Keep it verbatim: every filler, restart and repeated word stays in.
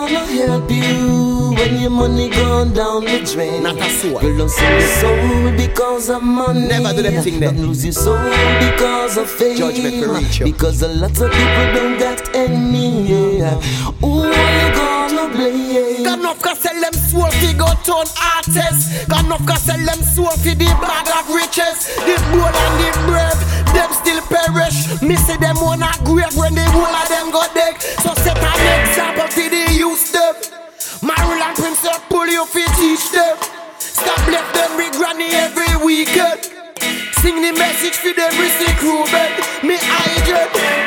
gonna help you when your money gone down the drain. Not a soul. You lose your soul because of money. Never do them thing there. Don't lose your soul because of fame. Judgment will reach you. Because a lot of people don't got any. Yeah. Who are you gonna blame? Got enough to sell them soul fi go turn artists. Got enough to sell them soul fi the bag of riches. The bold and the brave, them still perish. Me see them on a grave when the whole of them go dead. So set an example fi the youth them. Marul and Prince will pull you fi teach them. Stop left them with granny every weekend. Sing the message for them receive crew bed. Me hydrate.